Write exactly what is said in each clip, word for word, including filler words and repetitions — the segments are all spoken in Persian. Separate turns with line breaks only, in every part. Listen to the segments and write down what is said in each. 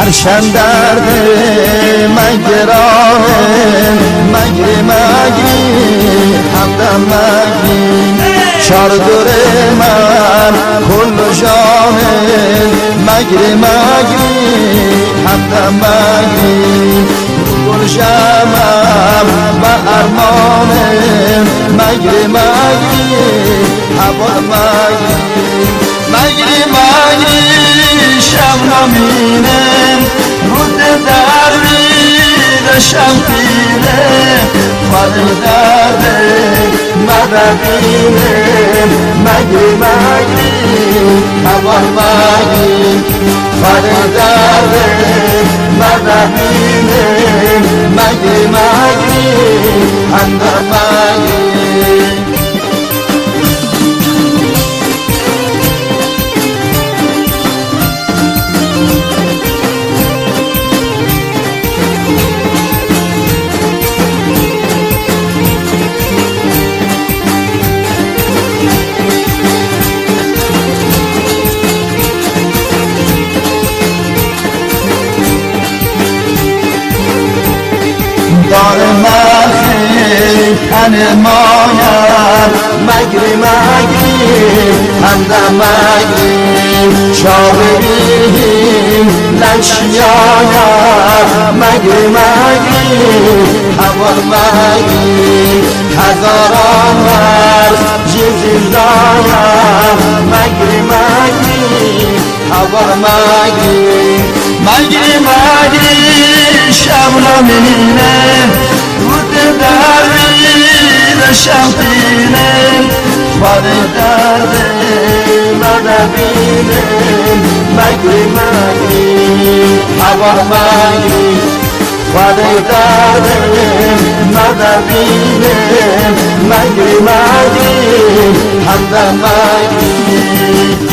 هرشن درد مگران مگری مگری همدم مگری چار دور من کل جاهل مگری مگری همدم مگری گل شمم و ارمانم مگری مگری هوا مگری مگری مگری شب نمینم رود درویل شمپینه خواهد درده مدبینم مگری مگری هوا مگری خواهد درده مدبینم مگری مگری اندر مگری دار مخی تن مایم مگری مگری همدم مگری شاوریم لنشیایم مگری مگری هوار مگری هزاران ورز جزیزایم مگری مگری هوار مگری مگری مگری شب نمینه رود درویل شمپینه خواهد درده مدبینه مگری مگری هوا مگری خواهد درده مدبینه مگری مگری همدم مگری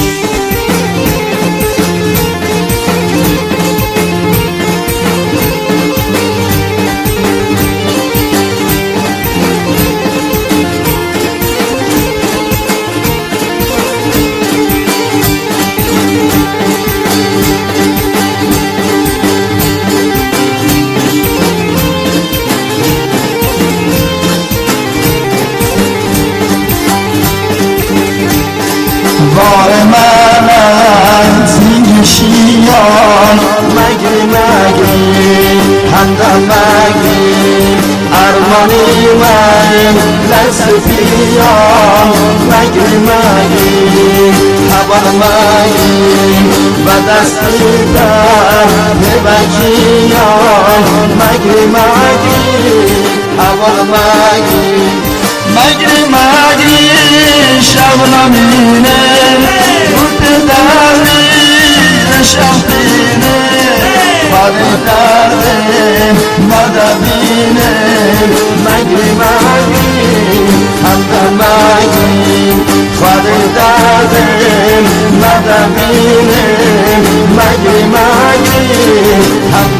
بار من زیر شیان مگری مگری همدم مگری ارمانی من لسفیان مگری مگری هوا مگری و دستی در ببکیان مگری مگری هوا مگری مگری مگری شب نمینه رود درویل شمپینه خواهد درده مدبینه مگری مگری همدم مگری خواهد درده مدبینه مگری مگری